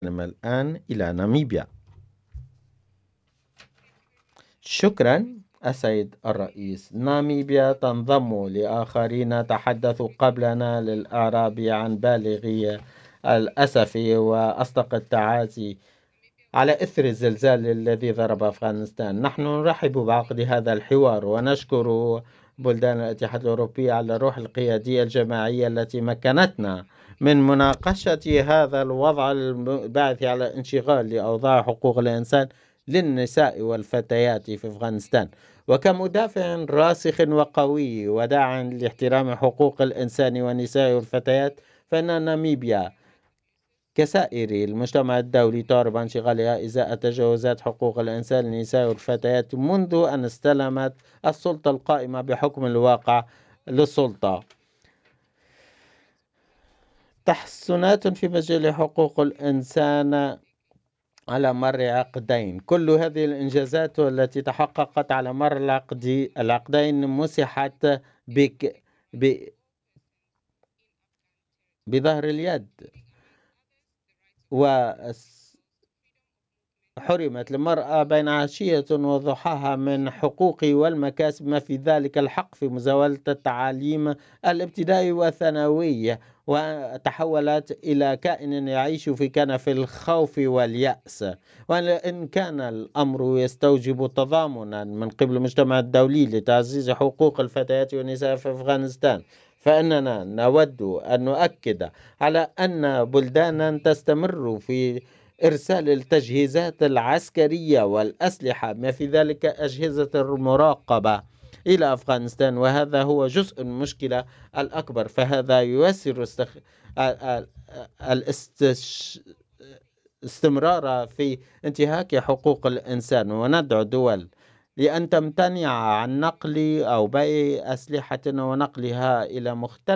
الآن إلى ناميبيا. شكرا السيد الرئيس. ناميبيا تنضم لآخرين تحدثوا قبلنا للإعراب عن بالغي الأسف وأصدق التعازي على إثر الزلزال الذي ضرب أفغانستان. نحن نرحب بعقد هذا الحوار ونشكر بلدان الاتحاد الأوروبي على الروح القيادية الجماعية التي مكنتنا من مناقشة هذا الوضع الباعث على انشغال لأوضاع حقوق الإنسان للنساء والفتيات في أفغانستان. وكمدافع راسخ وقوي وداعا لاحترام حقوق الإنسان والنساء والفتيات، فإن ناميبيا كسائر المجتمع الدولي تعرب عن انشغالها إزاء تجاوزات حقوق الإنسان للنساء والفتيات منذ أن استلمت السلطة القائمة بحكم الواقع للسلطة. تحسنات في مجال حقوق الإنسان على مر عقدين. كل هذه الإنجازات التي تحققت على مر العقدين مسحت بظهر اليد، وحرمت المرأة بين عشية وضحاها من حقوق والمكاسب، ما في ذلك الحق في مزاولة التعليم الابتدائي والثانوي، وتحولت إلى كائن يعيش في كنف الخوف واليأس. وإن كان الأمر يستوجب تضامنا من قبل المجتمع الدولي لتعزيز حقوق الفتيات والنساء في أفغانستان، فإننا نود أن نؤكد على أن بلدانا تستمر في إرسال التجهيزات العسكرية والأسلحة، ما في ذلك أجهزة المراقبة، إلى أفغانستان، وهذا هو جزء من المشكلة الأكبر. فهذا ييسر الاستمرار في انتهاك حقوق الإنسان. وندعو الدول لأن تمتنع عن نقل أو بيع أسلحة ونقلها إلى مختلف